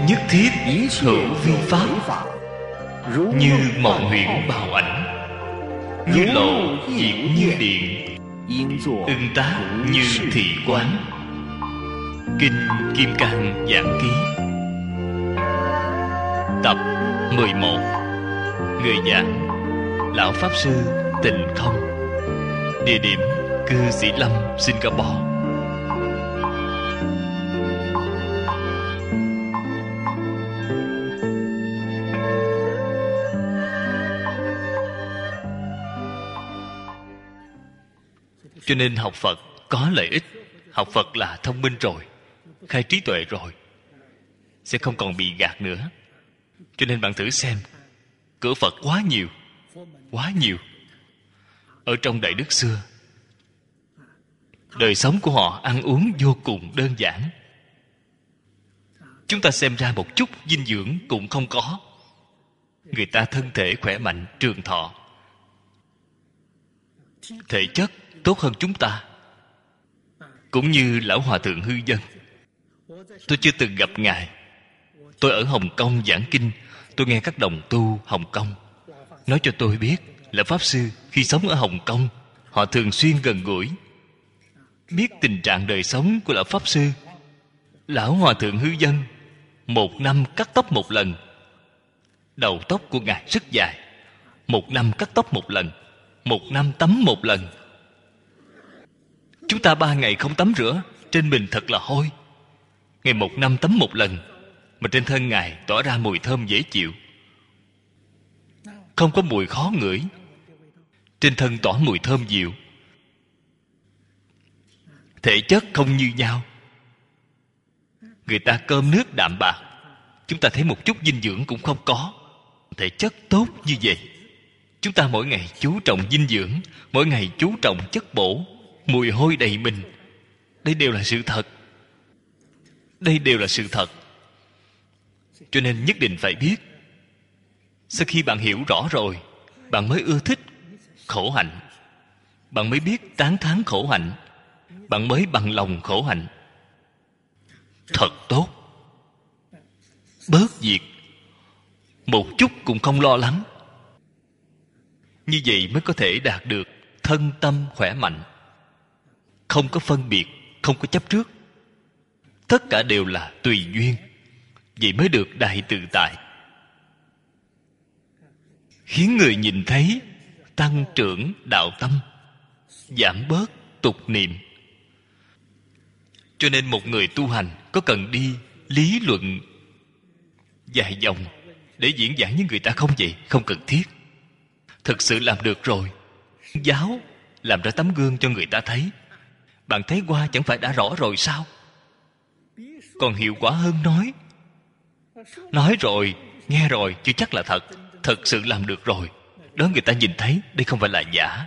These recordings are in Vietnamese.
nhất thiết hữu vi pháp, như mộng huyễn bào ảnh, như lộ diệt như điện, ưng tác như thị quán. Kinh Kim Cang Giảng Ký, tập 11. Người giảng Lão Pháp Sư Tịnh Không. Địa điểm Cư Sĩ Lâm, Singapore. Cho nên học Phật có lợi ích. Học Phật là thông minh rồi, khai trí tuệ rồi, sẽ không còn bị gạt nữa. Cho nên bạn thử xem, cửa Phật quá nhiều, quá nhiều. Ở trong Đại Đức xưa, đời sống của họ ăn uống vô cùng đơn giản. Chúng ta xem ra một chút dinh dưỡng cũng không có. Người ta thân thể khỏe mạnh, trường thọ, thể chất tốt hơn chúng ta. Cũng như Lão Hòa Thượng Hư Dân, tôi chưa từng gặp Ngài. Tôi ở Hồng Kông giảng kinh, tôi nghe các đồng tu Hồng Kông nói cho tôi biết là Pháp Sư khi sống ở Hồng Kông, họ thường xuyên gần gũi, biết tình trạng đời sống của Lão Pháp Sư. Lão Hòa Thượng Hư Dân 1 năm cắt tóc 1 lần. Đầu tóc của Ngài rất dài, 1 năm cắt tóc 1 lần, 1 năm tắm 1 lần. Chúng ta 3 ngày không tắm rửa, trên mình thật là hôi. Ngày 1 năm tắm 1 lần, mà trên thân Ngài tỏa ra mùi thơm dễ chịu, không có mùi khó ngửi. Trên thân tỏa mùi thơm dịu. Thể chất không như nhau. Người ta cơm nước đạm bạc, chúng ta thấy một chút dinh dưỡng cũng không có. Thể chất tốt như vậy, chúng ta mỗi ngày chú trọng dinh dưỡng, mỗi ngày chú trọng chất bổ, mùi hôi đầy mình. Đây đều là sự thật. Đây đều là sự thật. Cho nên nhất định phải biết. Sau khi bạn hiểu rõ rồi, bạn mới ưa thích khổ hạnh, bạn mới biết tán thán khổ hạnh, bạn mới bằng lòng khổ hạnh. Thật tốt. Bớt việc, một chút cũng không lo lắng. Như vậy mới có thể đạt được thân tâm khỏe mạnh, không có phân biệt, không có chấp trước. Tất cả đều là tùy duyên. Vậy mới được đại tự tại, khiến người nhìn thấy tăng trưởng đạo tâm, giảm bớt tục niệm. Cho nên một người tu hành có cần đi lý luận dài dòng để diễn giảng với người ta không vậy? Không cần thiết. Thực sự làm được rồi, giáo làm ra tấm gương cho người ta thấy. Bạn thấy qua chẳng phải đã rõ rồi sao? Còn hiệu quả hơn nói rồi, nghe rồi chưa chắc là thật. Thật sự làm được rồi, đó người ta nhìn thấy đây không phải là giả.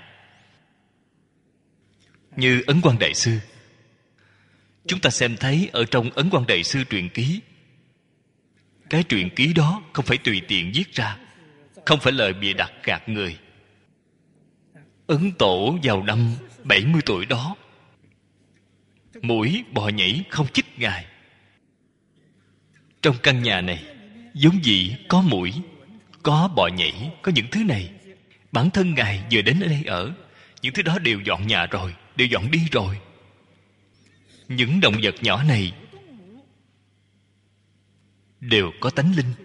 Như Ấn Quang Đại Sư, chúng ta xem thấy ở trong Ấn Quang Đại Sư truyện ký. Cái truyện ký đó không phải tùy tiện viết ra, không phải lời bịa đặt gạt người. Ấn Tổ vào năm 70 tuổi đó, muỗi bò nhảy không chích Ngài. Trong căn nhà này vốn dĩ có muỗi, có bò nhảy, có những thứ này. Bản thân Ngài vừa đến ở đây ở, những thứ đó đều dọn nhà rồi, đều dọn đi rồi. Những động vật nhỏ này đều có tánh linh.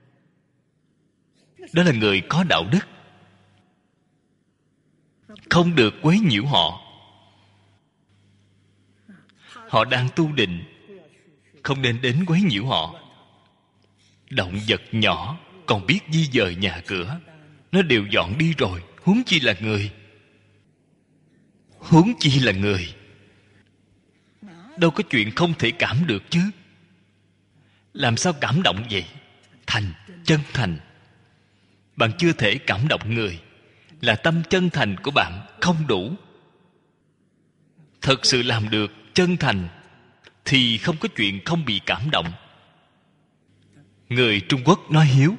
Đó là người có đạo đức, không được quấy nhiễu họ. Họ đang tu định, không nên đến quấy nhiễu họ. Động vật nhỏ còn biết di dời nhà cửa, nó đều dọn đi rồi, huống chi là người. Huống chi là người. Đâu có chuyện không thể cảm được chứ. Làm sao cảm động vậy? Chân thành. Bạn chưa thể cảm động người, là tâm chân thành của bạn không đủ. Thật sự làm được chân thành thì không có chuyện không bị cảm động. Người Trung Quốc nói hiếu,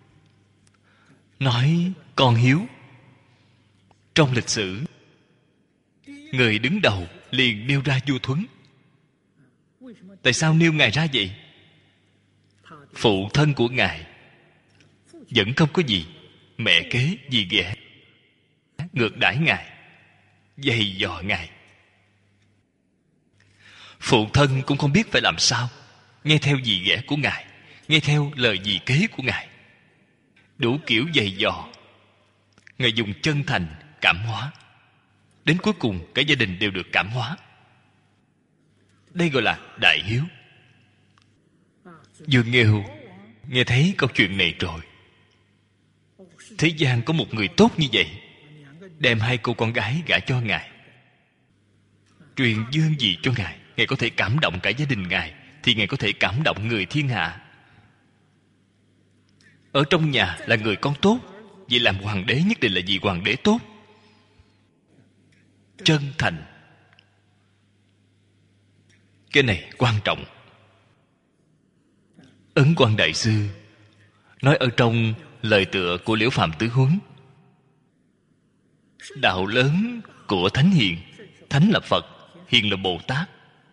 nói con hiếu. Trong lịch sử, người đứng đầu liền nêu ra vua Thuấn. Tại sao nêu Ngài ra vậy? phụ thân của Ngài vẫn không có gì. Mẹ kế dì ghẻ, ngược đãi Ngài, dày dò Ngài. Phụ thân cũng không biết phải làm sao, nghe theo dì ghẻ của Ngài, nghe theo lời dì kế của Ngài, đủ kiểu dày dò. Ngài dùng chân thành cảm hóa, đến cuối cùng cả gia đình đều được cảm hóa. Đây gọi là đại hiếu. Dương Nghêu nghe thấy câu chuyện này rồi. Thế gian có một người tốt như vậy, đem hai cô con gái gả cho Ngài, truyền dương gì cho Ngài, Ngài có thể cảm động cả gia đình Ngài, thì Ngài có thể cảm động người thiên hạ. Ở trong nhà là người con tốt, vậy làm hoàng đế nhất định là vì hoàng đế tốt. Chân thành, cái này quan trọng. Ấn Quang Đại Sư nói ở trong lời tựa của Liễu Phàm Tứ Huấn: đạo lớn của Thánh Hiền. Thánh là Phật, Hiền là Bồ Tát.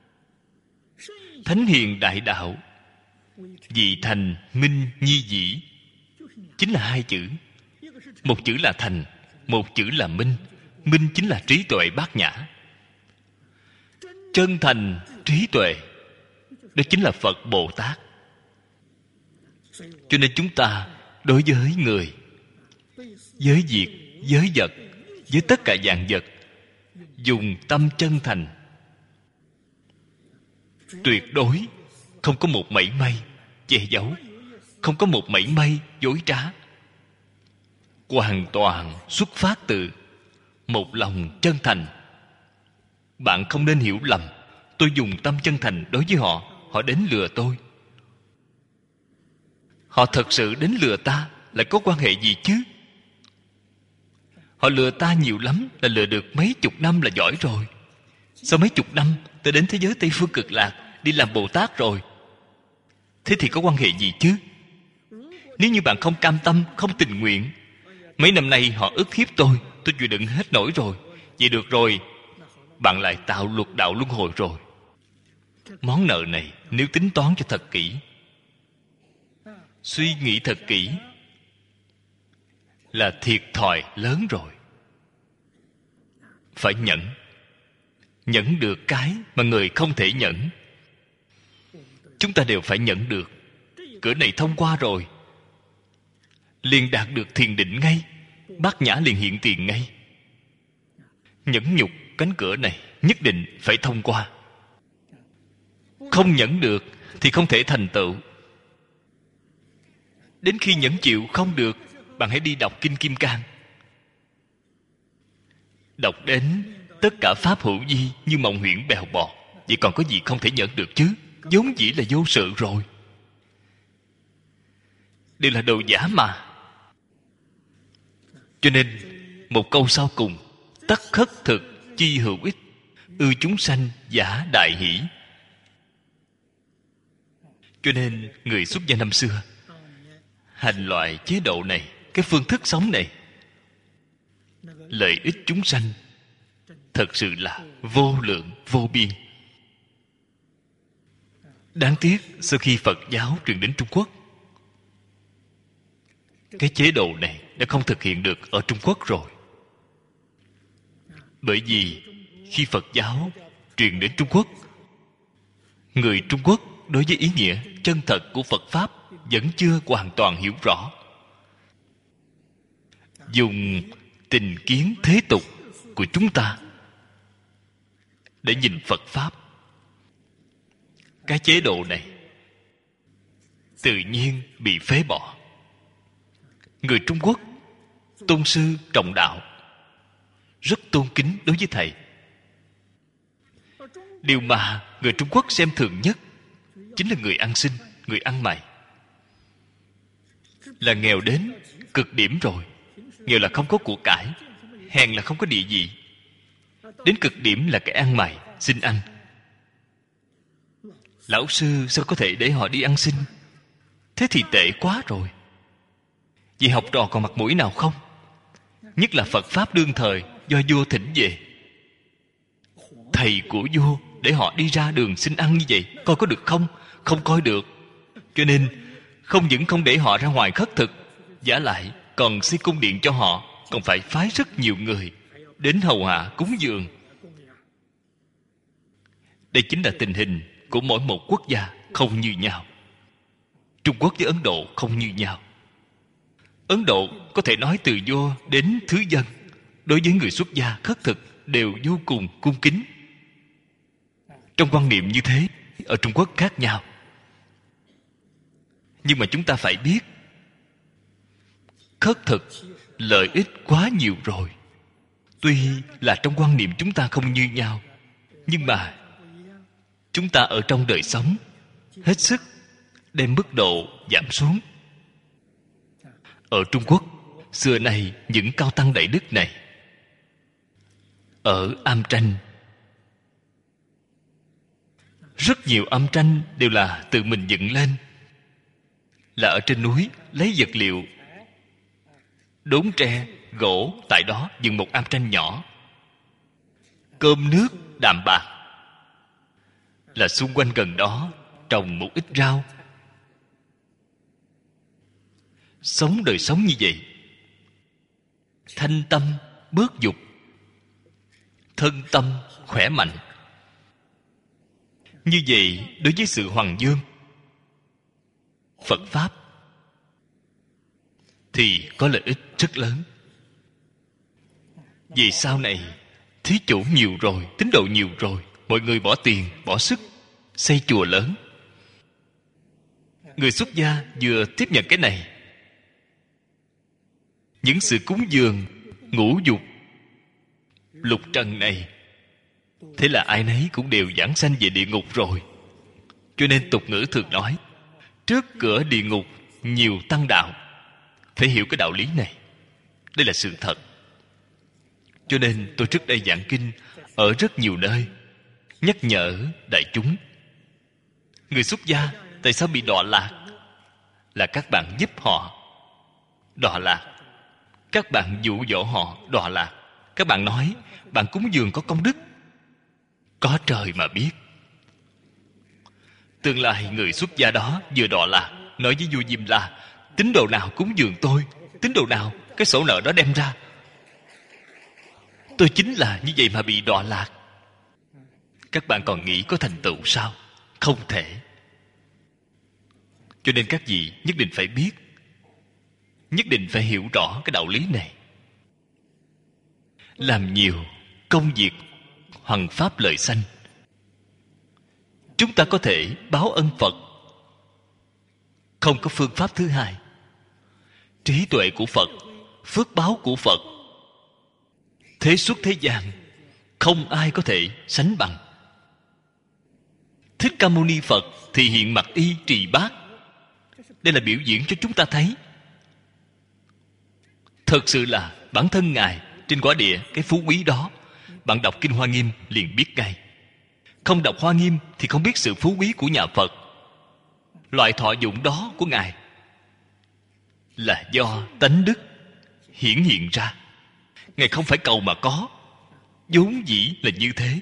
Thánh hiền đại đạo, vị thành minh nhi dĩ, chính là hai chữ. Một chữ là thành, một chữ là minh. Minh chính là trí tuệ bát nhã. Chân thành trí tuệ, đó chính là Phật Bồ Tát. Cho nên chúng ta đối với người, với việc, với vật, với tất cả dạng vật, dùng tâm chân thành, tuyệt đối không có một mảy may che giấu, không có một mảy may dối trá, hoàn toàn xuất phát từ một lòng chân thành. Bạn không nên hiểu lầm, tôi dùng tâm chân thành đối với họ, họ đến lừa tôi. Họ thật sự đến lừa ta, lại có quan hệ gì chứ? Họ lừa ta nhiều lắm, là lừa được mấy chục năm là giỏi rồi. Sau mấy chục năm, tôi đến thế giới Tây Phương Cực Lạc, đi làm Bồ Tát rồi. Thế thì có quan hệ gì chứ? Nếu như bạn không cam tâm, không tình nguyện, mấy năm nay họ ức hiếp tôi chịu đựng hết nổi rồi, vậy được rồi, bạn lại tạo luật đạo luân hồi rồi. Món nợ này nếu tính toán cho thật kỹ, suy nghĩ thật kỹ, là thiệt thòi lớn rồi. Phải nhẫn được cái mà người không thể nhẫn. Chúng ta đều phải nhẫn được. Cửa này thông qua rồi, liền đạt được thiền định ngay, bát nhã liền hiện tiền ngay. Nhẫn nhục cánh cửa này nhất định phải thông qua. Không nhẫn được thì không thể thành tựu. Đến khi nhẫn chịu không được, bạn hãy đi đọc Kinh Kim Cang. Đọc đến tất cả pháp hữu vi như mộng huyễn bèo bọt, vậy còn có gì không thể nhẫn được chứ? Vốn dĩ là vô sự rồi, đều là đồ giả mà. Cho nên một câu sau cùng: tất khất thực chi hữu ích, ư chúng sanh giả đại hỷ. Cho nên người xuất gia năm xưa hành loại chế độ này, cái phương thức sống này, lợi ích chúng sanh thật sự là vô lượng vô biên. Đáng tiếc sau khi Phật giáo truyền đến Trung Quốc, cái chế độ này đã không thực hiện được ở Trung Quốc rồi. Bởi vì khi Phật giáo truyền đến Trung Quốc, người Trung Quốc đối với ý nghĩa chân thật của Phật Pháp vẫn chưa hoàn toàn hiểu rõ. Dùng tình kiến thế tục của chúng ta để nhìn Phật Pháp, cái chế độ này tự nhiên bị phế bỏ. Người Trung Quốc tôn sư trọng đạo, rất tôn kính đối với thầy. Điều mà người Trung Quốc xem thường nhất chính là người ăn xin, người ăn mày. Là nghèo đến cực điểm rồi. Nghèo là không có của cải, hèn là không có địa vị, đến cực điểm là cái ăn mày, xin ăn. Lão sư sao có thể để họ đi ăn xin? Thế thì tệ quá rồi. Vì học trò còn mặt mũi nào không? Nhất là Phật Pháp đương thời do vua thỉnh về, thầy của vua để họ đi ra đường xin ăn như vậy, coi có được không? Không coi được. Cho nên Không những không để họ ra ngoài khất thực, vả lại còn xây cung điện cho họ, còn phải phái rất nhiều người đến hầu hạ cúng dường. Đây chính là tình hình của mỗi một quốc gia không như nhau. Trung Quốc với Ấn Độ không như nhau. Ấn Độ có thể nói từ vua đến thứ dân, đối với người xuất gia khất thực đều vô cùng cung kính. Trong quan niệm như thế, ở Trung Quốc khác nhau. Nhưng mà chúng ta phải biết, khất thực lợi ích quá nhiều rồi. Tuy là trong quan niệm chúng ta không như nhau, nhưng mà chúng ta ở trong đời sống hết sức đem mức độ giảm xuống. Ở Trung Quốc xưa nay, những cao tăng đại đức này ở am tranh, rất nhiều am tranh đều là tự mình dựng lên, là ở trên núi lấy vật liệu đốn tre, gỗ, tại đó dựng một am tranh nhỏ. Cơm nước đạm bạc, là xung quanh gần đó trồng một ít rau. Sống đời sống như vậy, thanh tâm bớt dục, thân tâm khỏe mạnh. Như vậy đối với sự hoằng dương Phật Pháp thì có lợi ích rất lớn. Vì sau này thí chủ nhiều rồi, tín đồ nhiều rồi, mọi người bỏ tiền, bỏ sức xây chùa lớn. Người xuất gia vừa tiếp nhận cái này, những sự cúng dường ngũ dục lục trần này, thế là ai nấy cũng đều giảng sanh về địa ngục rồi. Cho nên tục ngữ thường nói, trước cửa địa ngục nhiều tăng đạo. Phải hiểu cái đạo lý này. Đây là sự thật. Cho nên tôi trước đây giảng kinh ở rất nhiều nơi, nhắc nhở đại chúng, người xuất gia tại sao bị đọa lạc? Là các bạn giúp họ đọa lạc. Các bạn dụ dỗ họ đọa lạc. Các bạn nói bạn cúng dường có công đức, có trời mà biết. Tương lai người xuất gia đó vừa đọa lạc, nói với vua Diêm La, tín đồ nào cúng dường tôi, tín đồ nào cái sổ nợ đó đem ra. Tôi chính là như vậy mà bị đọa lạc. Các bạn còn nghĩ có thành tựu sao? Không thể. Cho nên các vị nhất định phải biết, nhất định phải hiểu rõ cái đạo lý này. Làm nhiều công việc hoằng pháp lợi sanh, chúng ta có thể báo ân Phật. Không có phương pháp thứ hai. Trí tuệ của Phật, phước báo của Phật, thế xuất thế gian không ai có thể sánh bằng. Thích Ca Mâu Ni Phật thì hiện mặc y trì bát. Đây là biểu diễn cho chúng ta thấy. Thật sự là bản thân Ngài trên quả địa cái phú quý đó, bạn đọc Kinh Hoa Nghiêm liền biết ngay. Không đọc Hoa Nghiêm thì không biết sự phú quý của nhà Phật. Loại thọ dụng đó của Ngài là do tánh đức hiển hiện ra. Ngài không phải cầu mà có, vốn dĩ là như thế.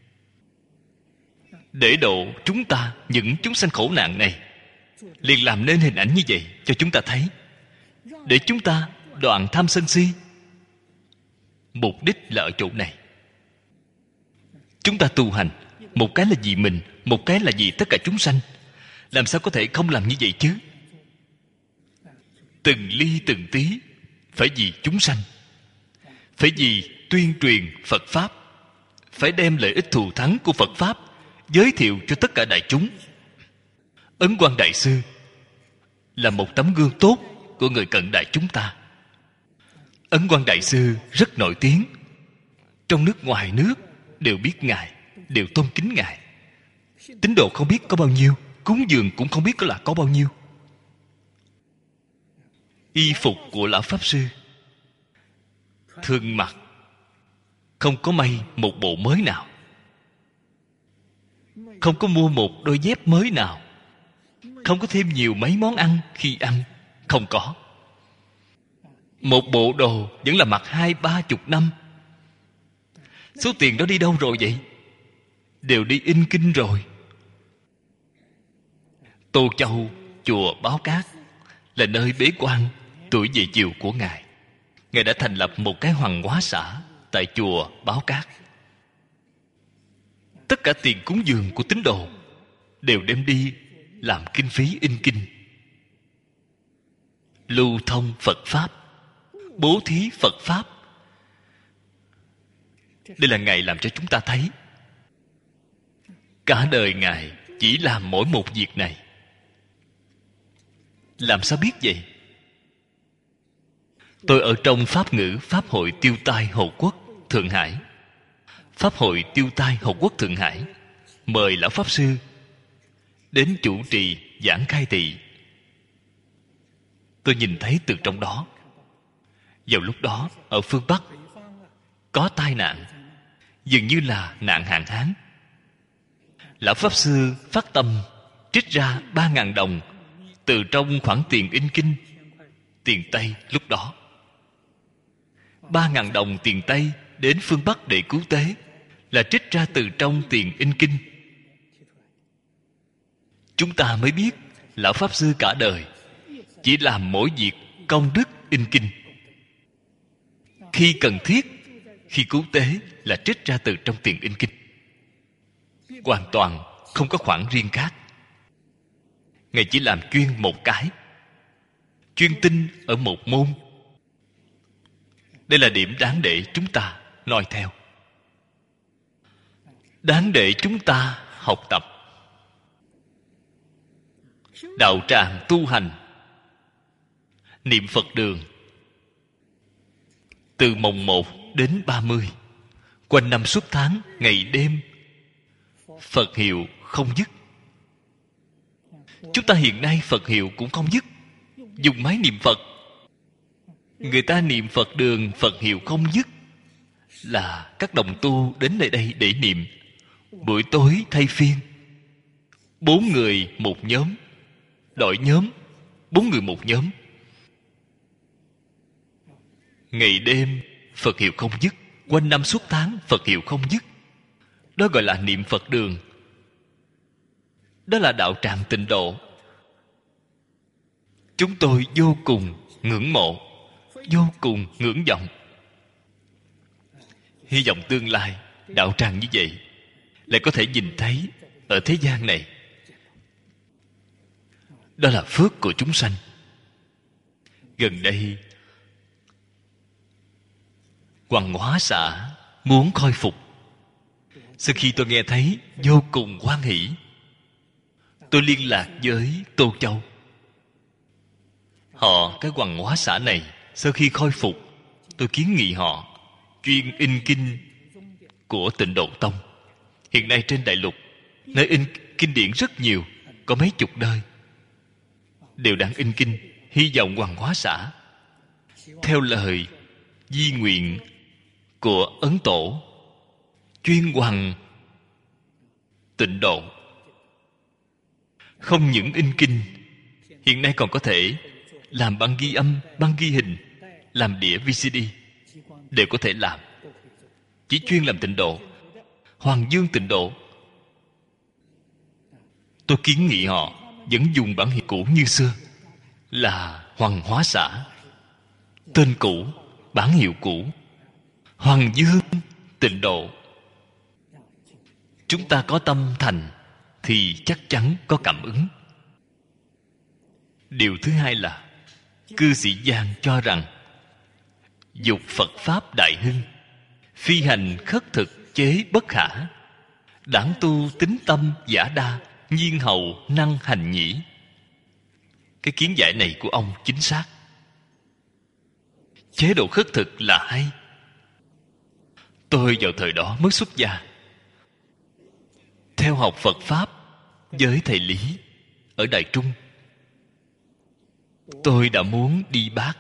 Để độ chúng ta, những chúng sanh khổ nạn này, liền làm nên hình ảnh như vậy cho chúng ta thấy, để chúng ta đoạn tham sân si. Mục đích là ở chỗ này. Chúng ta tu hành, một cái là vì mình, một cái là vì tất cả chúng sanh. Làm sao có thể không làm như vậy chứ? Từng ly từng tí phải vì chúng sanh, phải vì tuyên truyền Phật Pháp, phải đem lợi ích thù thắng của Phật Pháp giới thiệu cho tất cả đại chúng. Ấn Quang Đại Sư là một tấm gương tốt của người cận đại chúng ta. Ấn Quang Đại Sư rất nổi tiếng, trong nước ngoài nước đều biết Ngài, đều tôn kính Ngài. Tín đồ không biết có bao nhiêu, cúng dường cũng không biết có bao nhiêu. Y phục của lão Pháp Sư thường mặc, không có may một bộ mới nào, không có mua một đôi dép mới nào, không có thêm nhiều mấy món ăn khi ăn, không có. Một bộ đồ vẫn là mặc 20-30 năm. Số tiền đó đi đâu rồi vậy? Đều đi in kinh rồi. Tô Châu chùa Báo Cát là nơi bế quan tuổi về chiều của Ngài. Ngài đã thành lập một cái hoàng hóa xã tại chùa Báo Cát. Tất cả tiền cúng dường của tín đồ đều đem đi làm kinh phí in kinh, lưu thông Phật Pháp, bố thí Phật Pháp. Đây là Ngài làm cho chúng ta thấy cả đời Ngài chỉ làm mỗi một việc này. Làm sao biết vậy? Tôi ở trong Pháp ngữ Pháp hội Tiêu Tai Hộ Quốc Thượng Hải. Pháp hội Tiêu Tai Hộ Quốc Thượng Hải mời Lão Pháp Sư đến chủ trì giảng khai thị. Tôi nhìn thấy từ trong đó. Vào lúc đó ở phương Bắc có tai nạn, dường như là nạn hạn hán. Lão Pháp Sư phát tâm trích ra 3.000 đồng từ trong khoản tiền in kinh, tiền Tây lúc đó. 3.000 đồng tiền Tây đến phương Bắc để cứu tế là trích ra từ trong tiền in kinh. Chúng ta mới biết Lão Pháp Sư cả đời chỉ làm mỗi việc công đức in kinh. Khi cần thiết, khi cứu tế là trích ra từ trong tiền in kinh, hoàn toàn không có khoản riêng khác. Ngài chỉ làm chuyên một cái, chuyên tinh ở một môn. Đây là điểm đáng để chúng ta noi theo, đáng để chúng ta học tập. Đạo tràng tu hành, niệm Phật đường, từ mồng 1 đến 30, quanh năm suốt tháng, ngày đêm, Phật hiệu không dứt. Chúng ta hiện nay Phật hiệu cũng không dứt, dùng máy niệm Phật. Người ta niệm Phật đường, Phật hiệu không dứt, là các đồng tu đến nơi đây để niệm. Buổi tối thay phiên, 4 người một nhóm, đổi nhóm, 4 người một nhóm. Ngày đêm Phật hiệu không dứt, quanh năm suốt tháng Phật hiệu không dứt. Đó gọi là niệm Phật đường. Đó là đạo tràng tịnh độ. Chúng tôi vô cùng ngưỡng mộ, vô cùng ngưỡng vọng. Hy vọng tương lai đạo tràng như vậy lại có thể nhìn thấy ở thế gian này. Đó là phước của chúng sanh. Gần đây Hoàng Hóa xã muốn khôi phục. Sau khi tôi nghe thấy, vô cùng hoan hỷ. Tôi liên lạc với Tô Châu. Họ, cái Hoàng Hóa xã này, sau khi khôi phục, tôi kiến nghị họ chuyên in kinh của Tịnh Độ Tông. Hiện nay trên đại lục, nơi in kinh điển rất nhiều, có mấy chục nơi, đều đang in kinh. Hy vọng Hoàng Hóa xã theo lời di nguyện của Ấn Tổ, chuyên hoằng tịnh độ. Không những in kinh, hiện nay còn có thể làm băng ghi âm, băng ghi hình, làm đĩa VCD, đều có thể làm. Chỉ chuyên làm tịnh độ, Hoàng Dương tịnh độ. Tôi kiến nghị họ vẫn dùng bản hiệu cũ như xưa, là Hoàng Hóa xã. Tên cũ, bản hiệu cũ, Hoàng Dương tịnh độ. Chúng ta có tâm thành thì chắc chắn có cảm ứng. Điều thứ hai là cư sĩ Giang cho rằng dục Phật Pháp đại hưng, phi hành khất thực chế bất khả, đảng tu tín tâm giả đa, nhiên hậu năng hành nhĩ. Cái kiến giải này của ông chính xác. Chế độ khất thực là hay. Tôi vào thời đó mới xuất gia, theo học Phật Pháp với thầy Lý ở Đại Trung. Tôi đã muốn đi Bác,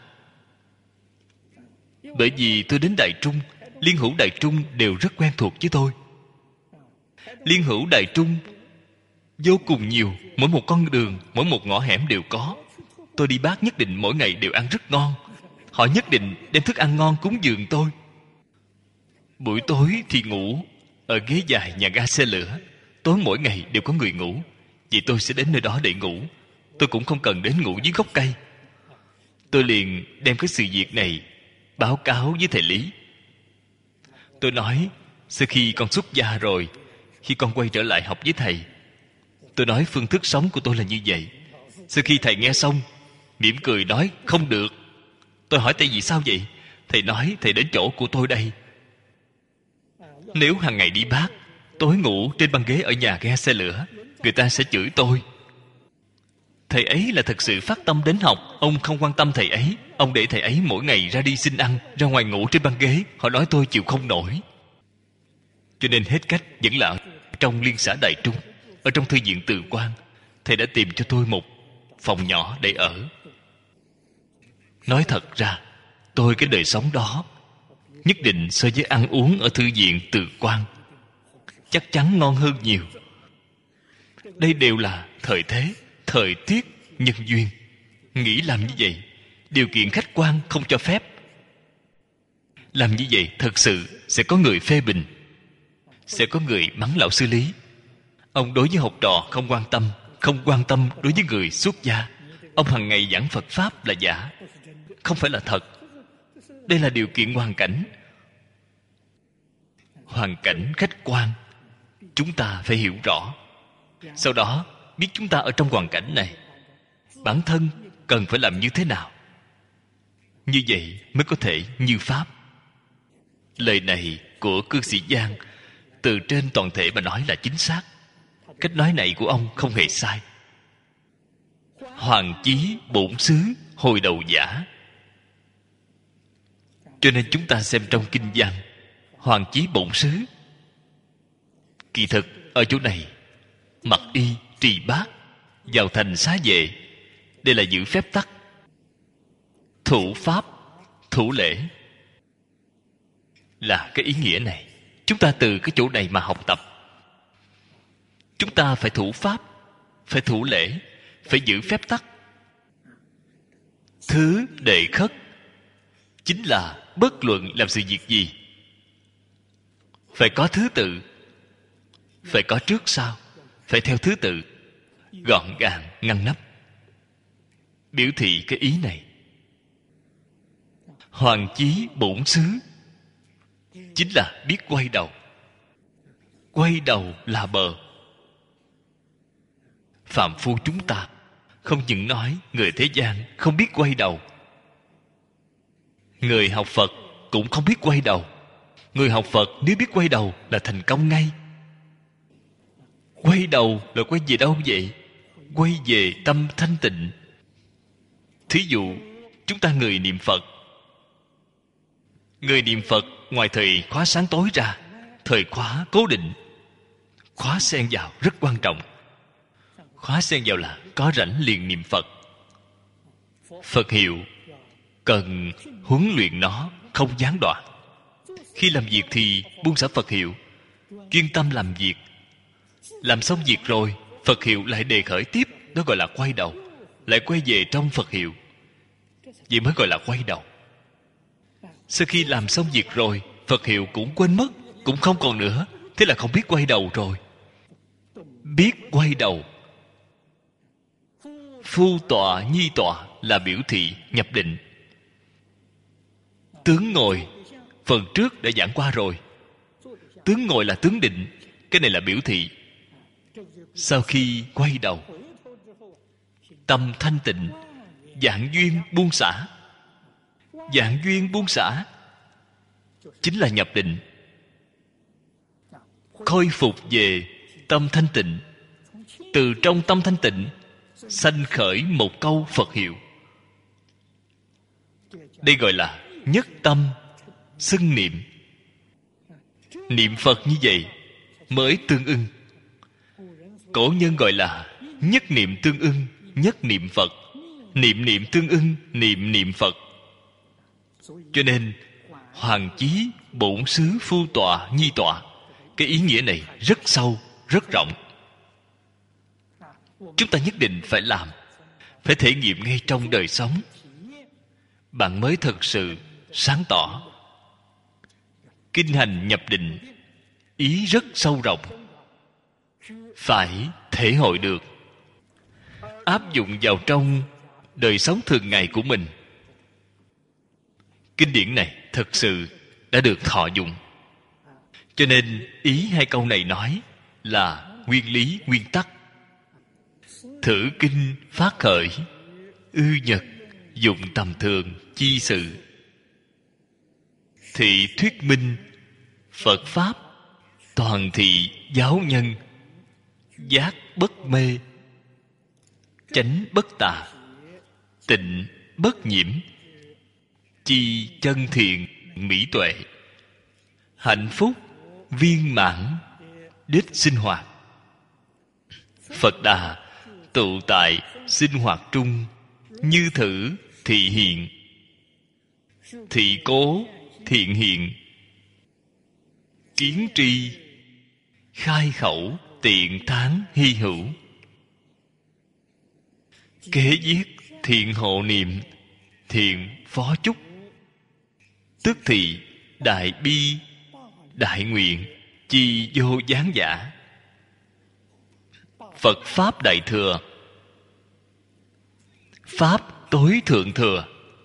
bởi vì tôi đến Đại Trung, Liên Hữu Đại Trung đều rất quen thuộc với tôi. Liên Hữu Đại Trung vô cùng nhiều, mỗi một con đường, mỗi một ngõ hẻm đều có. Tôi đi Bác nhất định mỗi ngày đều ăn rất ngon. Họ nhất định đem thức ăn ngon cúng dường tôi. Buổi tối thì ngủ ở ghế dài nhà ga xe lửa. Tối mỗi ngày đều có người ngủ, vì tôi sẽ đến nơi đó để ngủ. tôi cũng không cần đến ngủ dưới gốc cây. Tôi liền đem cái sự việc này báo cáo với thầy Lý. Tôi nói, sau khi con xuất gia rồi, khi con quay trở lại học với thầy, tôi nói phương thức sống của tôi là như vậy. Sau khi thầy nghe xong, mỉm cười nói không được. Tôi hỏi tại vì sao vậy? Thầy nói thầy đến chỗ của tôi đây. Nếu hàng ngày đi bát, tối ngủ trên băng ghế ở nhà ga xe lửa, người ta sẽ chửi tôi. Thầy ấy là thật sự phát tâm đến học. Ông không quan tâm thầy ấy. Ông để thầy ấy mỗi ngày ra đi xin ăn, ra ngoài ngủ trên băng ghế. Họ nói tôi chịu không nổi. Cho nên hết cách vẫn là trong liên xã Đại Trung, ở trong thư viện Từ Quan, thầy đã tìm cho tôi một phòng nhỏ để ở. Nói thật ra, tôi cái đời sống đó nhất định so với ăn uống ở thư viện Từ Quan chắc chắn ngon hơn nhiều. Đây đều là thời thế, thời tiết, nhân duyên. Nghĩ làm như vậy, điều kiện khách quan không cho phép. Làm như vậy thật sự sẽ có người phê bình, sẽ có người mắng lão sư Lý. Ông đối với học trò không quan tâm, không quan tâm đối với người xuất gia. Ông hàng ngày giảng Phật Pháp là giả, không phải là thật. Đây là điều kiện hoàn cảnh. Hoàn cảnh khách quan chúng ta phải hiểu rõ. Sau đó biết chúng ta ở trong hoàn cảnh này, bản thân cần phải làm như thế nào. Như vậy mới có thể như Pháp. Lời này của cư sĩ Giang từ trên toàn thể mà nói là chính xác. Cách nói này của ông không hề sai. Hoàng chí bổn xứ hồi đầu giả. Cho nên chúng ta xem trong kinh văn, hoàng chí bổn xứ, kỳ thực ở chỗ này mặc y trì bát, vào thành xá vệ. Đây là giữ phép tắc, thủ pháp, thủ lễ, là cái ý nghĩa này. Chúng ta từ cái chỗ này mà học tập. Chúng ta phải thủ pháp, phải thủ lễ, phải giữ phép tắc. Thứ đệ khất chính là bất luận làm sự việc gì phải có thứ tự, phải có trước sau, phải theo thứ tự, gọn gàng ngăn nắp, biểu thị cái ý này. Hoàng chí bổn xứ chính là biết quay đầu. Quay đầu là bờ. Phàm phu chúng ta không những nói người thế gian không biết quay đầu, người học Phật cũng không biết quay đầu. Người học Phật nếu biết quay đầu là thành công ngay. Quay đầu là quay về đâu vậy? Quay về tâm thanh tịnh. Thí dụ chúng ta người niệm Phật, người niệm Phật ngoài thời khóa sáng tối ra, thời khóa cố định, khóa xen vào rất quan trọng. Khóa xen vào là có rảnh liền niệm Phật. Phật hiệu cần huấn luyện nó không gián đoạn. Khi làm việc thì buông xả Phật hiệu, chuyên tâm làm việc. Làm xong việc rồi, Phật hiệu lại đề khởi tiếp. Đó gọi là quay đầu, lại quay về trong Phật hiệu. Vậy mới gọi là quay đầu. Sau khi làm xong việc rồi, Phật hiệu cũng quên mất, cũng không còn nữa. Thế là không biết quay đầu rồi. Biết quay đầu. Phu tọa nhi tọa là biểu thị nhập định. Tướng ngồi phần trước đã giảng qua rồi. Tướng ngồi là tướng định. Cái này là biểu thị. Sau khi quay đầu, tâm thanh tịnh, vạn duyên buông xả. Vạn duyên buông xả chính là nhập định. Khôi phục về tâm thanh tịnh. Từ trong tâm thanh tịnh sanh khởi một câu Phật hiệu. Đây gọi là nhất tâm xưng niệm. Niệm Phật như vậy mới tương ưng. Cổ nhân gọi là nhất niệm tương ưng, nhất niệm Phật. Niệm niệm tương ưng, niệm niệm Phật. Cho nên hoàng chí bổn xứ phu tọa nhi tọa, cái ý nghĩa này rất sâu, rất rộng. Chúng ta nhất định phải làm, phải thể nghiệm ngay trong đời sống, bạn mới thực sự sáng tỏ. Kinh hành nhập định ý rất sâu rộng, phải thể hội được. áp dụng vào trong đời sống thường ngày của mình. Kinh điển này thật sự đã được thọ dụng. Cho nên ý hai câu này nói là nguyên lý, nguyên tắc. Thử kinh phát khởi, ư nhật dụng tầm thường chi sự. Thị thuyết minh Phật Pháp, toàn thị giáo nhân. Giác bất mê, chánh bất tà, tịnh bất nhiễm. Chi chân thiện mỹ tuệ, hạnh phúc viên mãn đích sinh hoạt. Phật Đà tụ tại sinh hoạt trung, như thử thị hiện, thị cố thiện hiện. Kiến tri khai khẩu tiện thán hy hữu. Kế viết thiện hộ niệm, thiện phó chúc. Tức thị đại bi đại nguyện, chi vô gián giả. Phật Pháp Đại Thừa, Pháp tối thượng thừa,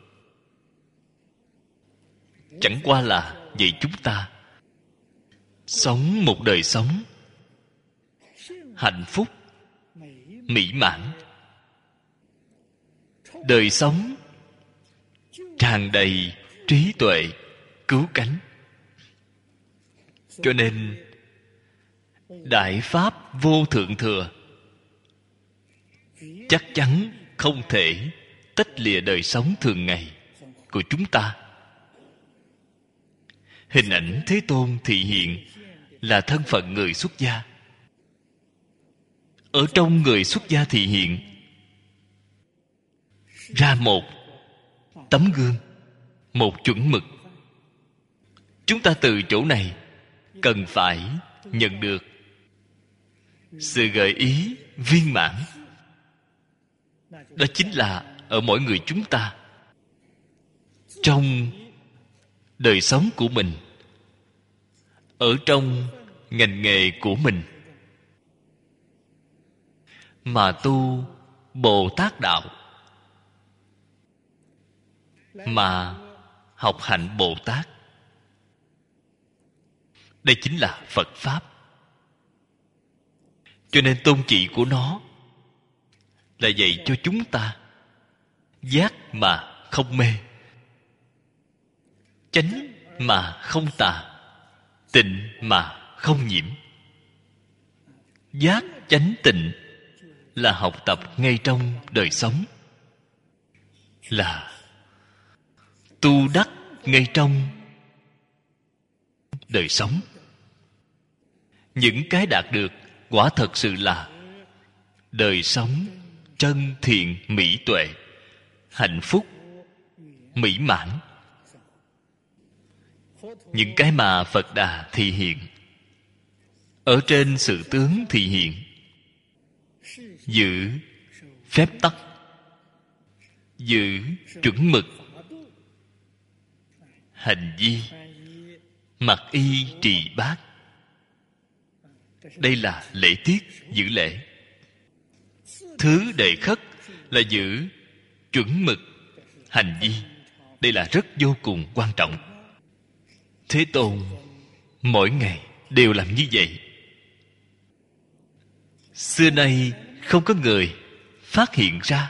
chẳng qua là dạy chúng ta sống một đời sống hạnh phúc, mỹ mãn. Đời sống tràn đầy trí tuệ, cứu cánh. Cho nên Đại Pháp vô thượng thừa chắc chắn không thể tách lìa đời sống thường ngày của chúng ta. Hình ảnh Thế Tôn thị hiện là thân phận người xuất gia. Ở trong người xuất gia thị hiện ra một tấm gương, một chuẩn mực. Chúng ta từ chỗ này cần phải nhận được sự gợi ý viên mãn. Đó chính là ở mỗi người chúng ta, trong đời sống của mình, ở trong ngành nghề của mình, mà tu Bồ Tát đạo, mà học hạnh Bồ Tát. Đây chính là Phật Pháp. Cho nên tôn chỉ của nó là dạy cho chúng ta giác mà không mê, chánh mà không tà, tịnh mà không nhiễm. Giác chánh tịnh là học tập ngay trong đời sống, là tu đắc ngay trong đời sống. Những cái đạt được quả thật sự là đời sống chân thiện mỹ tuệ, hạnh phúc mỹ mãn. Những cái mà Phật Đà thị hiện, ở trên sự tướng thị hiện, giữ phép tắc, giữ chuẩn mực, hành vi, mặc y trì bát. Đây là lễ tiết giữ lễ. Thứ đệ khất là giữ chuẩn mực, hành vi. Đây là rất vô cùng quan trọng. Thế Tôn mỗi ngày đều làm như vậy. Xưa nay không có người phát hiện ra.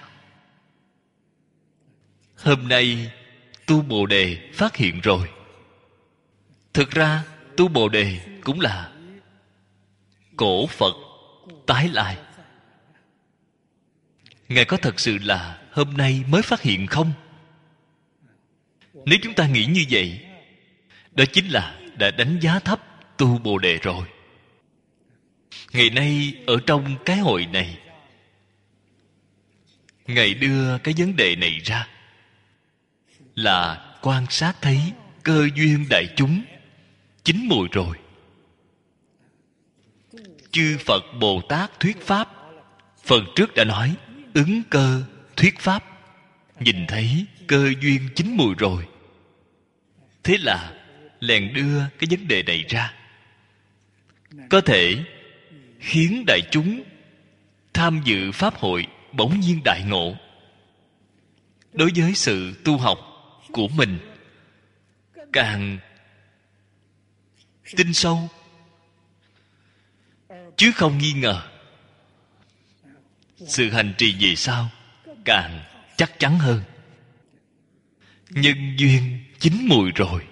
Hôm nay tu Bồ Đề phát hiện rồi. Thực ra tu Bồ Đề cũng là cổ Phật tái lại. Ngài có thật sự là hôm nay mới phát hiện không? Nếu chúng ta nghĩ như vậy, đó chính là đã đánh giá thấp tu Bồ Đề rồi. Ngày nay ở trong cái hội này, Ngài đưa cái vấn đề này ra là quan sát thấy cơ duyên đại chúng chín mùi rồi. Chư Phật Bồ Tát thuyết Pháp, phần trước đã nói ứng cơ thuyết Pháp. Nhìn thấy cơ duyên chín mùi rồi, thế là liền đưa cái vấn đề này ra, có thể khiến đại chúng tham dự Pháp hội bỗng nhiên đại ngộ. Đối với sự tu học của mình càng tin sâu, chứ không nghi ngờ. Sự hành trì về sau càng chắc chắn hơn. Nhân duyên chín mùi rồi.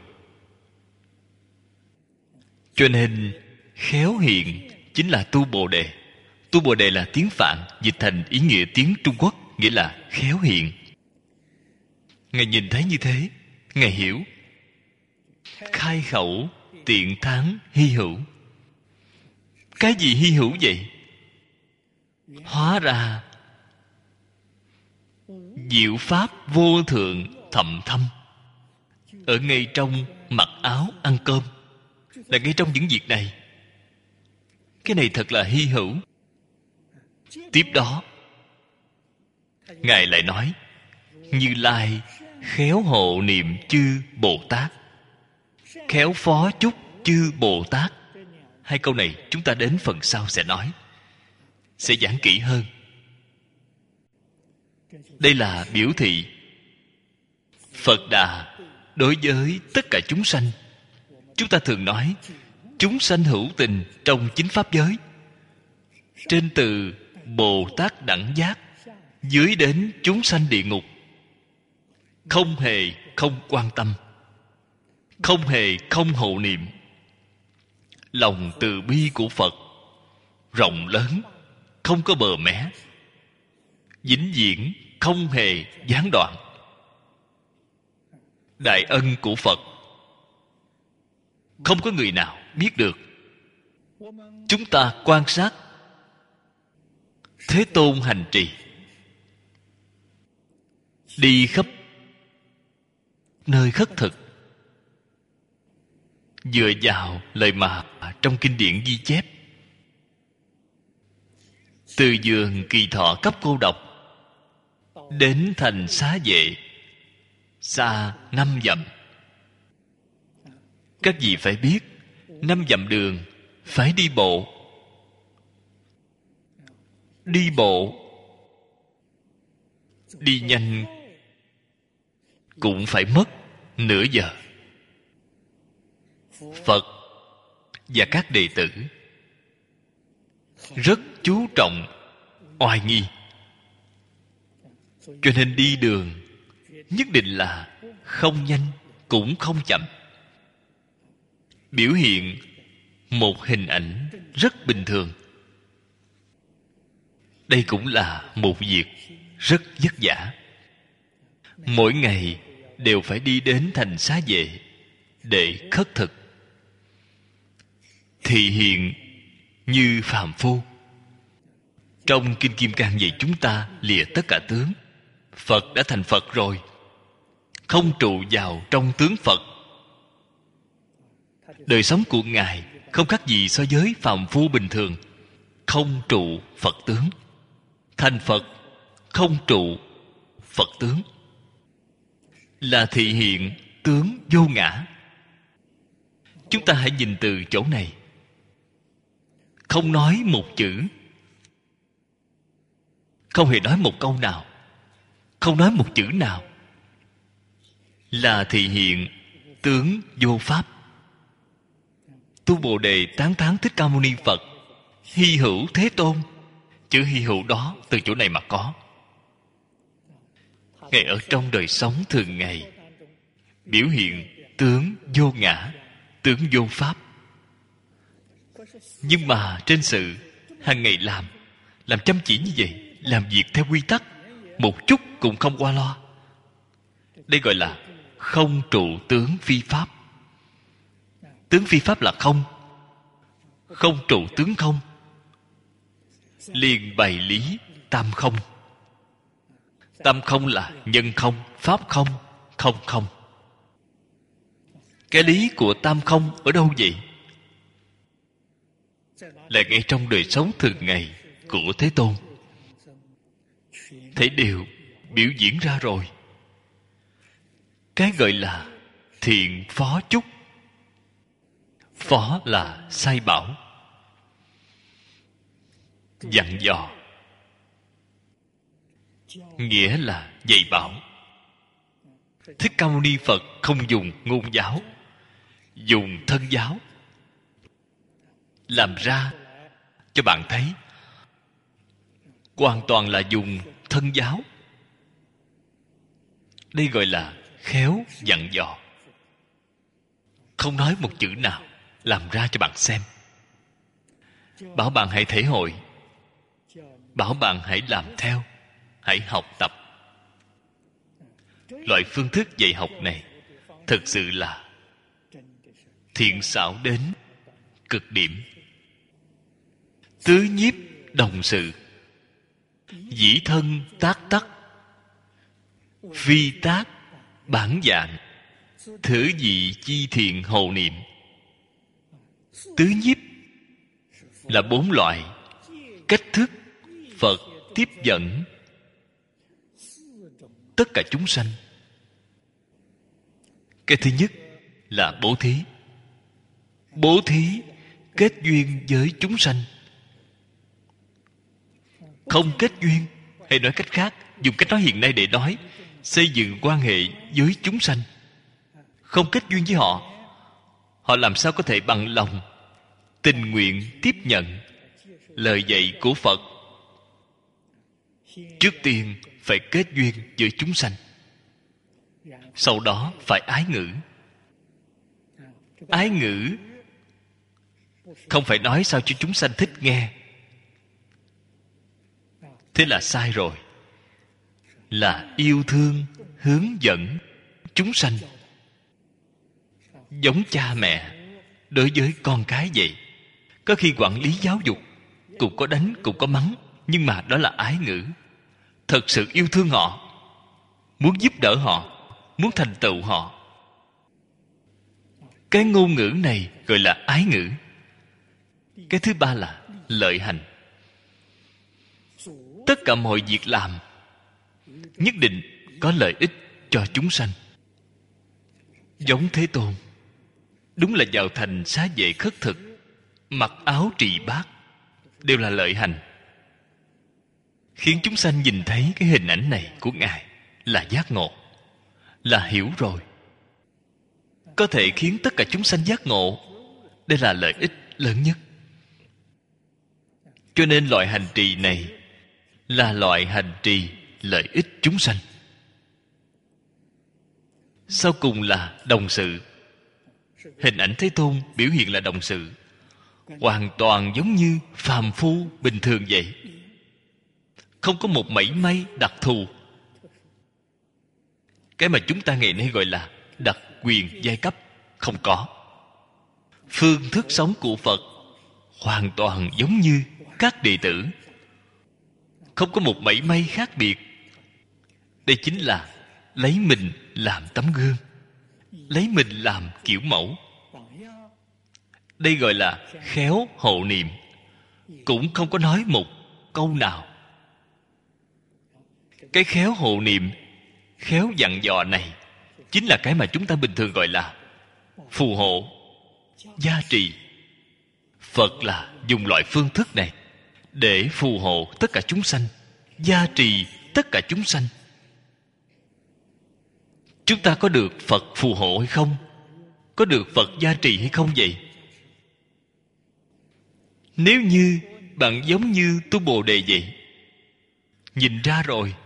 Cho nên khéo hiện chính là tu Bồ Đề. Tu Bồ Đề là tiếng Phạn, dịch thành ý nghĩa tiếng Trung Quốc, nghĩa là khéo hiện. Ngài nhìn thấy như thế, Ngài hiểu. Khai khẩu tiện thắng hy hữu. Cái gì hy hữu vậy? Hóa ra diệu pháp vô thượng thậm thâm, ở ngay trong mặc áo ăn cơm, là ngay trong những việc này. Cái này thật là hy hữu. Tiếp đó Ngài lại nói: Như Lai khéo hộ niệm chư Bồ Tát, khéo phó chúc chư Bồ Tát. Hai câu này chúng ta đến phần sau sẽ nói, sẽ giảng kỹ hơn. Đây là biểu thị Phật Đà đối với tất cả chúng sanh. Chúng ta thường nói chúng sanh hữu tình trong chính pháp giới, trên từ Bồ Tát đẳng giác dưới đến chúng sanh địa ngục, không hề không quan tâm, không hề không hộ niệm. Lòng từ bi của Phật rộng lớn, không có bờ mé, vĩnh viễn không hề gián đoạn. Đại ân của Phật không có người nào biết được. Chúng ta quan sát Thế Tôn hành trì, đi khắp nơi khất thực, dựa vào lời mà trong kinh điển ghi chép. Từ vườn Kỳ Thọ cấp cô độc đến thành Xá Vệ, xa 5 dặm. Các vị phải biết, 5 dặm đường phải đi bộ. Đi bộ, đi nhanh cũng phải mất nửa giờ. Phật và các đệ tử rất chú trọng oai nghi, cho nên đi đường nhất định là không nhanh cũng không chậm. Biểu hiện một hình ảnh rất bình thường. Đây cũng là một việc rất vất vả. Mỗi ngày đều phải đi đến thành Xá Vệ để khất thực, thị hiện như phàm phu. Trong Kinh Kim Cang dạy chúng ta lìa tất cả tướng. Phật đã thành Phật rồi, không trụ vào trong tướng Phật. Đời sống của Ngài không khác gì so với phàm phu bình thường. Không trụ Phật tướng. Thành Phật không trụ Phật tướng, là thị hiện tướng vô ngã. Chúng ta hãy nhìn từ chỗ này, không nói một chữ, không hề nói một câu nào, không nói một chữ nào, là thị hiện tướng vô pháp. Tu Bồ Đề tán thán Thích Ca Mâu Ni Phật hy hữu Thế Tôn. Chữ hy hữu đó từ chỗ này mà có. Ngài ở trong đời sống thường ngày biểu hiện tướng vô ngã, tướng vô pháp. Nhưng mà trên sự hàng ngày làm chăm chỉ như vậy, làm việc theo quy tắc, một chút cũng không qua loa. Đây gọi là không trụ tướng phi pháp. Tướng phi pháp là không, không trụ tướng không, liền bày lý tam không. Tam không là nhân không, pháp không, không không. Cái lý của tam không ở đâu vậy? Là ngay trong đời sống thường ngày của Thế Tôn. Thế đều biểu diễn ra rồi. Cái gọi là thiện phó chúc. Phó là sai bảo, dặn dò. nghĩa là dạy bảo. Thích Ca Mâu Ni Phật không dùng ngôn giáo, dùng thân giáo, làm ra cho bạn thấy hoàn toàn là dùng thân giáo. Đây gọi là khéo dặn dò, không nói một chữ nào, làm ra cho bạn xem, bảo bạn hãy thể hội, bảo bạn hãy làm theo, hãy học tập. Loại phương thức dạy học này thực sự là thiện xảo đến cực điểm. Tứ nhiếp đồng sự, dĩ thân tác tắc, phi tác bản dạng, thử dị chi thiện hộ niệm. Tứ nhiếp là 4 loại cách thức Phật tiếp dẫn tất cả chúng sanh. Cái thứ nhất là bố thí. Bố thí kết duyên với chúng sanh. Không kết duyên, hay nói cách khác, dùng cách nói hiện nay để nói, xây dựng quan hệ với chúng sanh. Không kết duyên với họ, họ làm sao có thể bằng lòng tình nguyện tiếp nhận lời dạy của Phật? Trước tiên phải kết duyên với chúng sanh, sau đó phải ái ngữ. Ái ngữ không phải nói sao cho chúng sanh thích nghe, thế là sai rồi. Là yêu thương, hướng dẫn chúng sanh, giống cha mẹ đối với con cái vậy. Có khi quản lý giáo dục cũng có đánh, cũng có mắng, nhưng mà đó là ái ngữ. Thật sự yêu thương họ, muốn giúp đỡ họ, muốn thành tựu họ. Cái ngôn ngữ này gọi là ái ngữ. Cái thứ ba là lợi hành. Tất cả mọi việc làm nhất định có lợi ích cho chúng sanh. Giống Thế Tôn, đúng là vào thành xá vệ khất thực, mặc áo trì bát, đều là lợi hành, khiến chúng sanh nhìn thấy cái hình ảnh này của Ngài là giác ngộ, là hiểu rồi. Có thể khiến tất cả chúng sanh giác ngộ, đây là lợi ích lớn nhất. Cho nên loại hành trì này là loại hành trì lợi ích chúng sanh. Sau cùng là đồng sự. Hình ảnh Thế Tôn biểu hiện là đồng sự, hoàn toàn giống như phàm phu bình thường vậy, không có một mảy may đặc thù. Cái mà chúng ta ngày nay gọi là đặc quyền giai cấp không có. Phương thức sống của Phật hoàn toàn giống như các đệ tử, không có một mảy may khác biệt. Đây chính là lấy mình làm tấm gương, lấy mình làm kiểu mẫu. Đây gọi là khéo hộ niệm, cũng không có nói một câu nào. Cái khéo hộ niệm, khéo dặn dò này chính là cái mà chúng ta bình thường gọi là phù hộ, gia trì. Phật là dùng loại phương thức này để phù hộ tất cả chúng sanh, gia trì tất cả chúng sanh. Chúng ta có được Phật phù hộ hay không? Có được Phật gia trì hay không vậy? Nếu như bạn giống như Tu Bồ Đề vậy, nhìn ra rồi.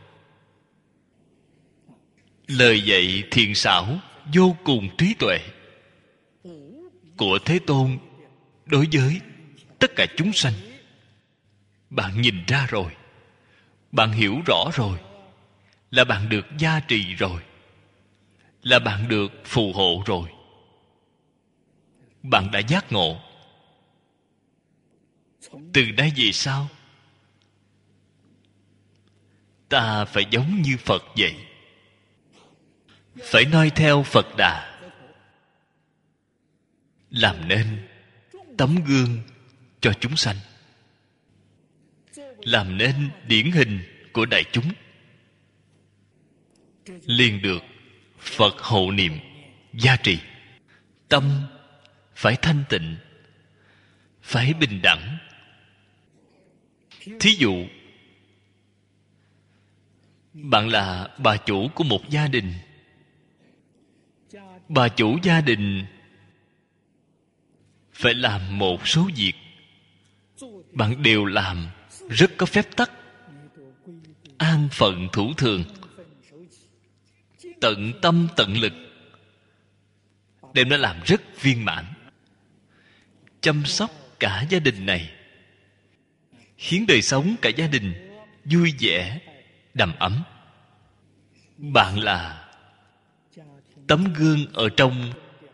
Lời dạy thiện xảo, vô cùng trí tuệ của Thế Tôn đối với tất cả chúng sanh, bạn nhìn ra rồi, bạn hiểu rõ rồi, là bạn được gia trì rồi, là bạn được phù hộ rồi. Bạn đã giác ngộ. Từ đây về sau, ta phải giống như Phật vậy, phải noi theo Phật Đà, làm nên tấm gương cho chúng sanh, làm nên điển hình của đại chúng, liền được Phật hộ niệm gia trì. Tâm phải thanh tịnh, phải bình đẳng. Thí dụ Bạn là bà chủ của một gia đình. Bà chủ gia đình phải làm một số việc, bạn đều làm rất có phép tắc, an phận thủ thường, tận tâm tận lực, đem nó làm rất viên mãn, chăm sóc cả gia đình này, khiến đời sống cả gia đình vui vẻ, đầm ấm. Bạn là tấm gương ở trong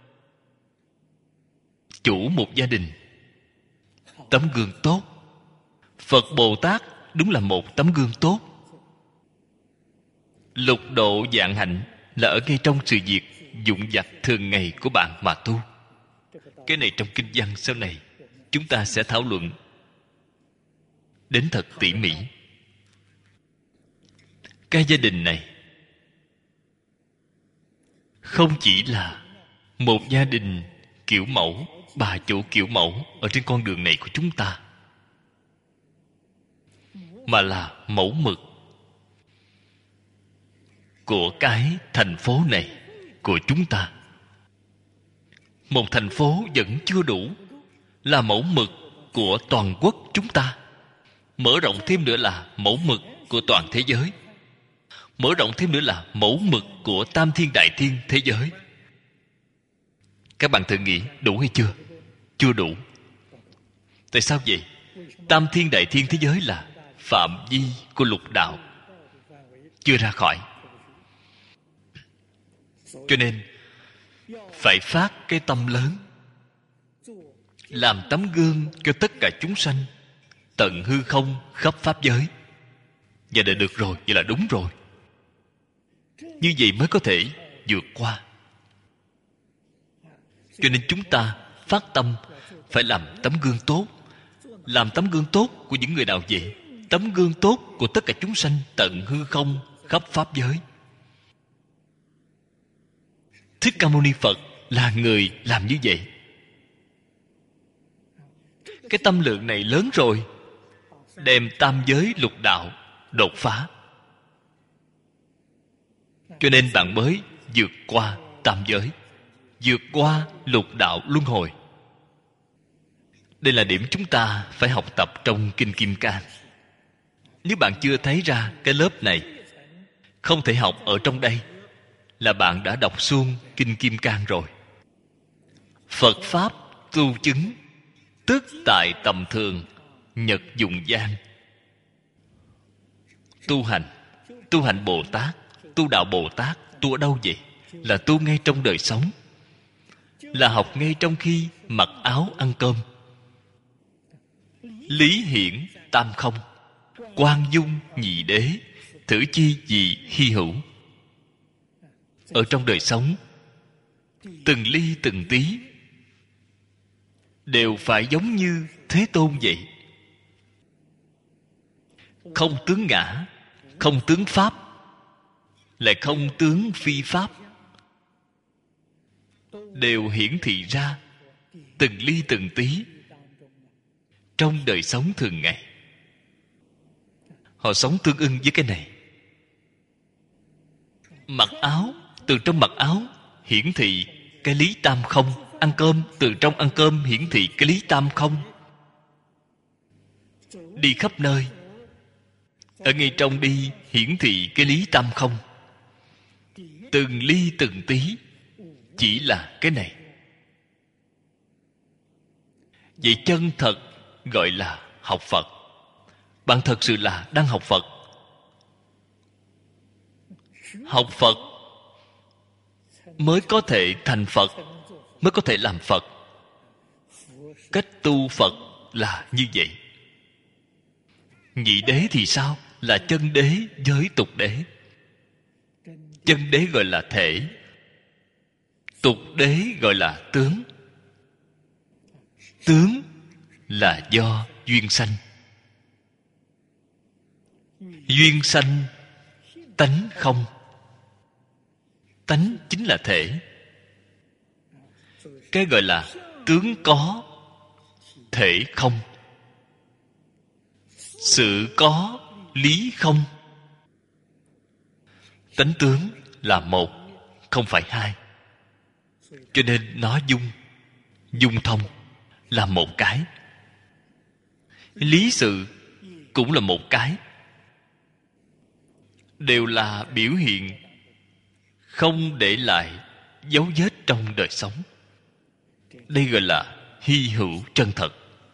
chủ một gia đình, tấm gương tốt. Phật Bồ Tát đúng là một tấm gương tốt. Lục độ vạn hạnh là ở ngay trong sự việc vụn vặt thường ngày của bạn mà tu. Cái này trong kinh văn sau này chúng ta sẽ thảo luận đến thật tỉ mỉ. Cái gia đình này không chỉ là một gia đình kiểu mẫu, bà chủ kiểu mẫu ở trên con đường này của chúng ta, mà là mẫu mực của cái thành phố này của chúng ta. Một thành phố vẫn chưa đủ, là mẫu mực của toàn quốc chúng ta. Mở rộng thêm nữa là mẫu mực của toàn thế giới. Mở rộng thêm nữa là mẫu mực của tam thiên đại thiên thế giới. Các bạn thử nghĩ đủ hay chưa? Chưa đủ. Tại sao vậy? Tam thiên đại thiên thế giới là phạm vi của lục đạo, chưa ra khỏi. Cho nên phải phát cái tâm lớn, làm tấm gương cho tất cả chúng sanh, tận hư không khắp pháp giới. Vậy là được rồi, vậy là đúng rồi. Như vậy mới có thể vượt qua. Cho nên chúng ta phát tâm phải làm tấm gương tốt. Làm tấm gương tốt của những người nào vậy? Tấm gương tốt của tất cả chúng sanh tận hư không khắp pháp giới. Thích Ca Mâu Ni Phật là người làm như vậy. Cái tâm lượng này lớn rồi, đem tam giới lục đạo đột phá. Cho nên bạn mới vượt qua tam giới, vượt qua lục đạo luân hồi. Đây là điểm chúng ta phải học tập trong Kinh Kim Cang. Nếu bạn chưa thấy ra cái lớp này, không thể học ở trong đây, là bạn đã đọc xuông Kinh Kim Cang rồi. Phật Pháp tu chứng, tức tại tầm thường, nhật dụng gian. Tu hành Bồ Tát, tu đạo Bồ Tát, tu ở đâu vậy? Là tu ngay trong đời sống, là học ngay trong khi mặc áo ăn cơm. Lý hiển tam không, quang dung nhị đế, thử chi gì hy hữu. Ở trong đời sống, từng ly từng tí đều phải giống như Thế Tôn vậy. Không tướng ngã, không tướng pháp, lại không tướng phi pháp, đều hiển thị ra từng ly từng tí trong đời sống thường ngày. Họ sống tương ưng với cái này. Mặc áo, từ trong mặc áo hiển thị cái lý tam không. Ăn cơm, từ trong ăn cơm hiển thị cái lý tam không. Đi khắp nơi, ở ngay trong đi hiển thị cái lý tam không. Từng ly từng tí chỉ là cái này. Vậy chân thật gọi là học Phật. Bạn thật sự là đang học Phật. Học Phật mới có thể thành Phật, mới có thể làm Phật. Cách tu Phật là như vậy. Nhị đế thì sao? Là chân đế với tục đế. Chân đế gọi là thể, tục đế gọi là tướng. Tướng là do duyên sanh. Duyên sanh tánh không. Tánh chính là thể. Cái gọi là tướng có, thể không. Sự có, lý không. tánh tướng là một, không phải hai. Cho nên nó dung thông là một cái. Lý sự cũng là một cái. Đều là biểu hiện không để lại dấu vết trong đời sống. Đây gọi là hy hữu chân thật.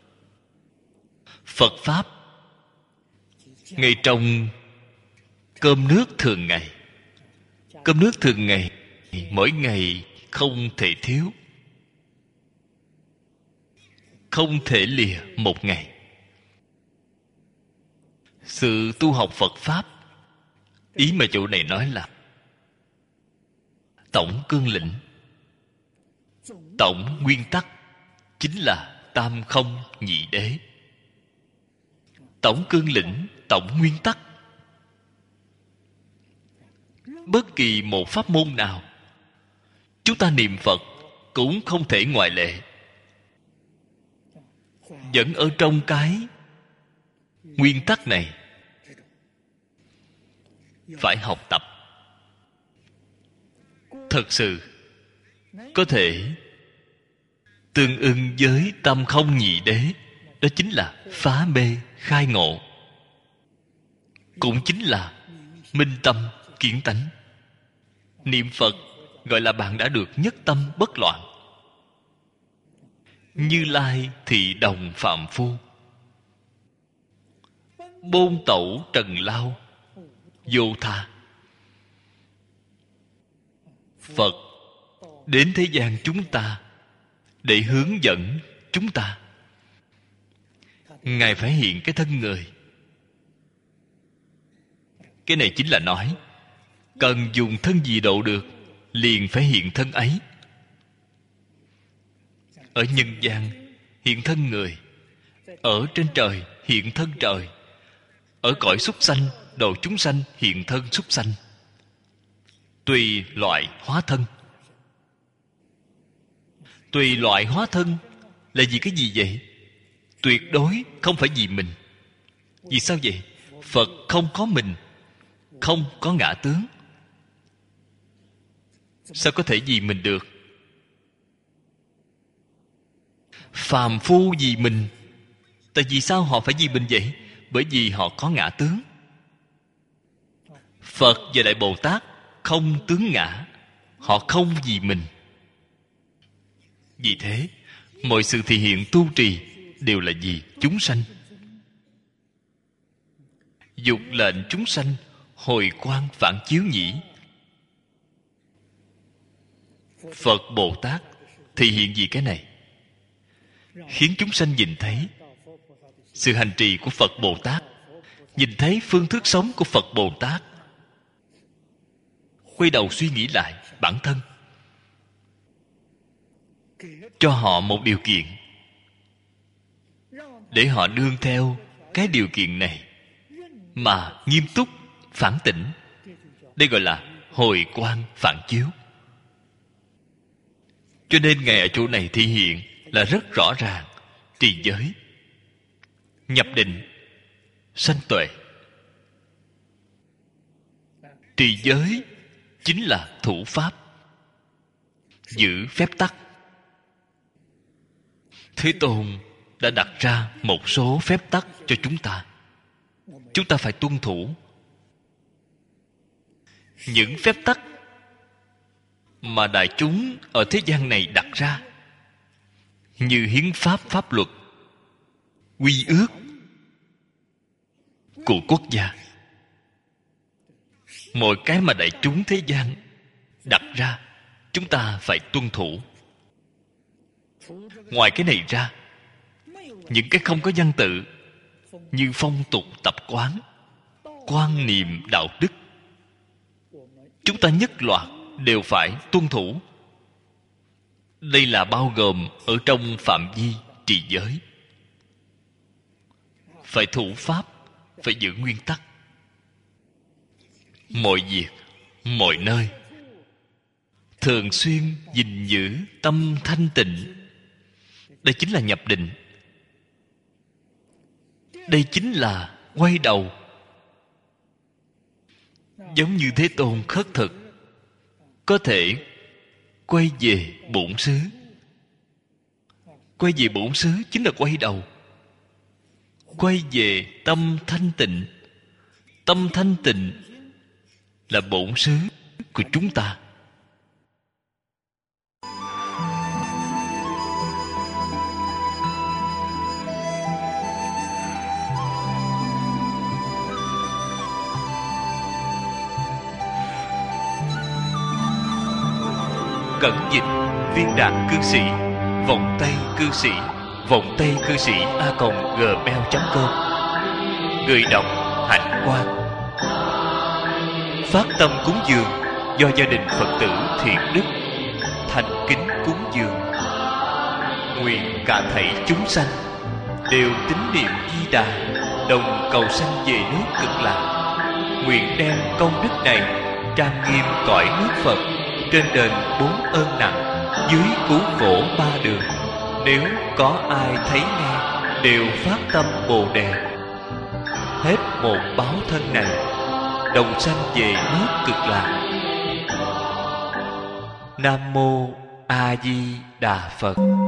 Phật Pháp ngay trong cơm nước thường ngày. Cơm nước thường ngày, mỗi ngày không thể thiếu, không thể lìa một ngày. Sự tu học Phật Pháp, ý mà chỗ này nói là tổng cương lĩnh, tổng nguyên tắc chính là tam không nhị đế. Tổng cương lĩnh, tổng nguyên tắc. Bất kỳ một pháp môn nào, chúng ta niệm Phật cũng không thể ngoại lệ. Vẫn ở trong cái nguyên tắc này. Phải học tập. Thật sự có thể tương ưng với tam không nhị đế. Đó chính là phá mê khai ngộ, cũng chính là minh tâm kiến tánh. Niệm Phật gọi là bạn đã được nhất tâm bất loạn. Như Lai thị đồng phạm phu, bôn tẩu trần lao vô tha. Phật đến thế gian chúng ta để hướng dẫn chúng ta. Ngài phải hiện cái thân người. Cái này chính là nói cần dùng thân gì độ được, liền phải hiện thân ấy. Ở nhân gian hiện thân người, ở trên trời hiện thân trời, ở cõi súc sanh độ chúng sanh hiện thân súc sanh. Tùy loại hóa thân. Tùy loại hóa thân là vì cái gì vậy? Tuyệt đối không phải vì mình. Vì sao vậy? Phật không có mình, không có ngã tướng. Sao có thể vì mình được? Phàm phu vì mình. Tại vì sao họ phải vì mình vậy? Bởi vì họ có ngã tướng. Phật và Đại Bồ Tát không tướng ngã, họ không vì mình. Vì thế mọi sự thể hiện tu trì đều là vì chúng sanh. Dục lệnh chúng sanh hồi quang phản chiếu nhĩ. Phật Bồ Tát thể hiện gì cái này? Khiến chúng sanh nhìn thấy sự hành trì của Phật Bồ Tát, nhìn thấy phương thức sống của Phật Bồ Tát. Quay đầu suy nghĩ lại bản thân, cho họ một điều kiện để họ nương theo cái điều kiện này mà nghiêm túc phản tỉnh. Đây gọi là hồi quang phản chiếu. Cho nên Ngài ở chỗ này thể hiện là rất rõ ràng. Trì giới, nhập định, sanh tuệ. Trì giới chính là thủ pháp, giữ phép tắc. Thế Tôn đã đặt ra một số phép tắc cho chúng ta. Chúng ta phải tuân thủ. Những phép tắc mà đại chúng ở thế gian này đặt ra, như hiến pháp, pháp luật, quy ước của quốc gia, mọi cái mà đại chúng thế gian đặt ra, chúng ta phải tuân thủ. Ngoài cái này ra, những cái không có văn tự như phong tục tập quán, quan niệm đạo đức, chúng ta nhất loạt đều phải tuân thủ. Đây là bao gồm ở trong phạm vi trì giới. Phải thủ pháp, phải giữ nguyên tắc. Mọi việc, mọi nơi thường xuyên gìn giữ tâm thanh tịnh. Đây chính là nhập định. Đây chính là quay đầu giống như Thế Tôn khất thực, có thể quay về bổn xứ. Quay về bổn xứ chính là quay đầu, quay về tâm thanh tịnh. Tâm thanh tịnh là bổn xứ của chúng ta. Cẩn dịch Viên Đạt Cư Sĩ, Vọng Tây Cư Sĩ, Vọng Tây Cư Sĩ @gmail.com. Người đọc Hạnh Quang. Phát tâm cúng dường do gia đình Phật tử Thiện Đức thành kính cúng dường. Nguyện cả thảy chúng sanh đều tín niệm Di Đà, đồng cầu sanh về nước Cực Lạc. Nguyện đem công đức này trang nghiêm cõi nước Phật, trên đền 4 ơn nặng, dưới cứu khổ 3 đường. Nếu có ai thấy nghe đều phát tâm Bồ Đề, hết một báo thân này đồng sanh về nước Cực Lạc. Nam mô A Di Đà Phật.